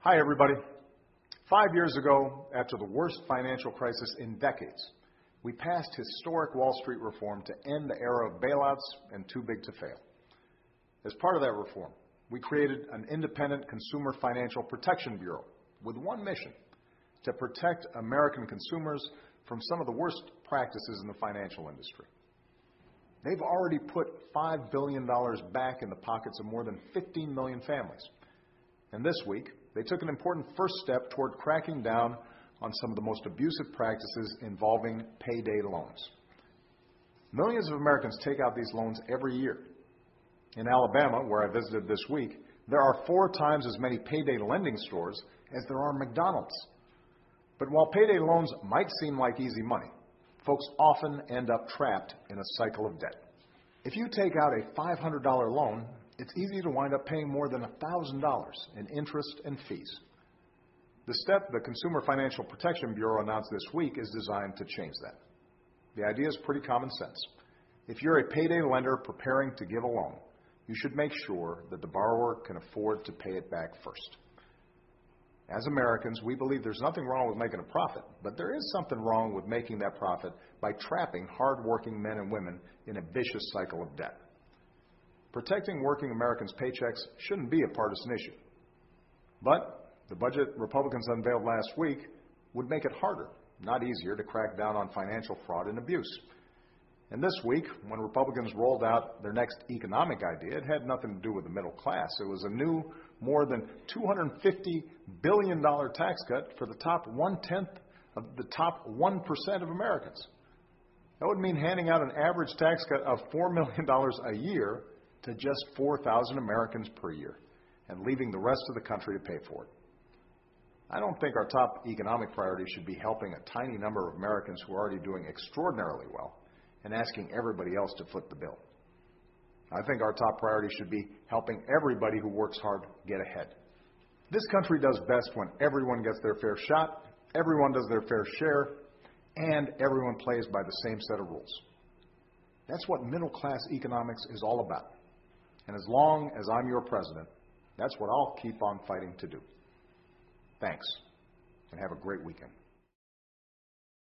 Hi, everybody. 5 years ago, after the worst financial crisis in decades, we passed historic Wall Street reform to end the era of bailouts and too big to fail. As part of that reform, we created an independent Consumer Financial Protection Bureau with one mission: to protect American consumers from some of the worst practices in the financial industry. They've already put $5 billion back in the pockets of more than 15 million families. And this week, they took an important first step toward cracking down on some of the most abusive practices involving payday loans. Millions of Americans take out these loans every year. In Alabama, where I visited this week, there are 4 times as many payday lending stores as there are McDonald's. But while payday loans might seem like easy money, folks often end up trapped in a cycle of debt. If you take out a $500 loan, it's easy to wind up paying more than $1,000 in interest and fees. The step the Consumer Financial Protection Bureau announced this week is designed to change that. The idea is pretty common sense. If you're a payday lender preparing to give a loan, you should make sure that the borrower can afford to pay it back first. As Americans, we believe there's nothing wrong with making a profit, but there is something wrong with making that profit by trapping hardworking men and women in a vicious cycle of debt. Protecting working Americans' paychecks shouldn't be a partisan issue. But the budget Republicans unveiled last week would make it harder, not easier, to crack down on financial fraud and abuse. And this week, when Republicans rolled out their next economic idea, it had nothing to do with the middle class. It was a new, more than $250 billion tax cut for the top 1/10 of the top 1% of Americans. That would mean handing out an average tax cut of $4 million a year to just 4,000 Americans per year, and leaving the rest of the country to pay for it. I don't think our top economic priority should be helping a tiny number of Americans who are already doing extraordinarily well and asking everybody else to foot the bill. I think our top priority should be helping everybody who works hard get ahead. This country does best when everyone gets their fair shot, everyone does their fair share, and everyone plays by the same set of rules. That's what middle-class economics is all about. And as long as I'm your president, that's what I'll keep on fighting to do. Thanks, and have a great weekend.